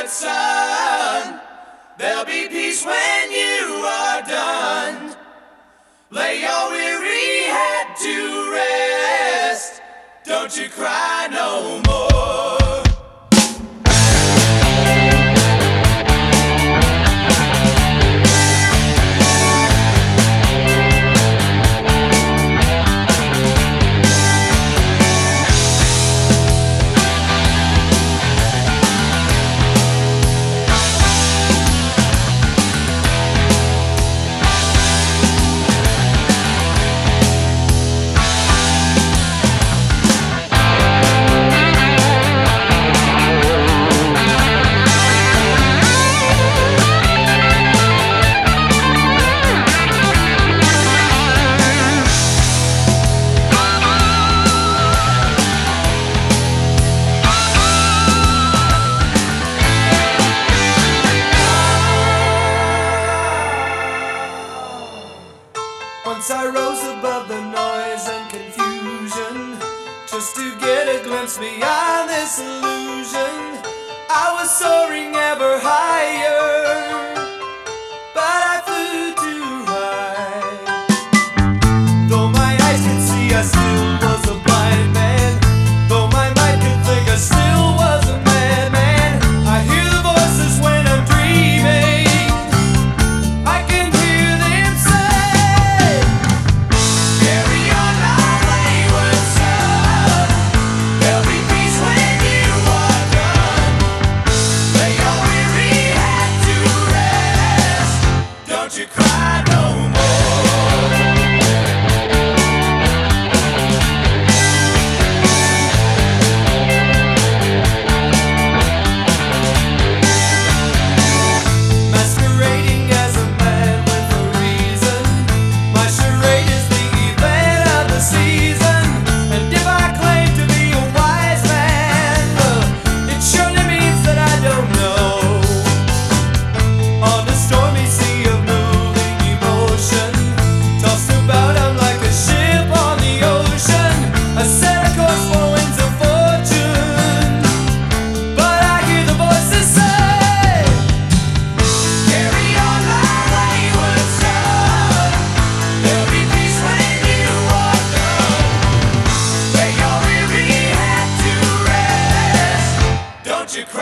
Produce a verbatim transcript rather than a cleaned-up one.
son. There'll be peace when you are done. Lay your weary head to rest. Don't you cry no more. Once I rose above the noise and confusion, just to get a glimpse beyond this illusion. I was soaring ever higher, but I flew too high. Though my eyes could see, I still was a blind man. Though my mind could think, I still was a madman. I hear the voices when I'm dreaming. I can hear them say, don't you cry no more. Masquerading as a man with a reason. My charade is the event of the season. And if I claim to be a wise man, uh, it surely means that I don't know. On a stormy sea of moving emotion, tossed about I'm like a ship on the ocean. I set a course for winds of fortune, but I hear the voices say, Carry on my wayward son. There'll be peace when you are done. Lay your weary head to rest. Don't you cry.